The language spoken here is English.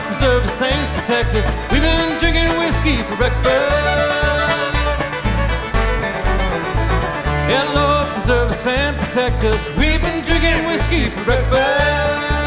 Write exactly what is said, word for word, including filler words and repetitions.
preserve us, saints protect us. We've been drinking whiskey for breakfast. Yeah, Lord preserve us and protect us. We've been drinking whiskey for breakfast.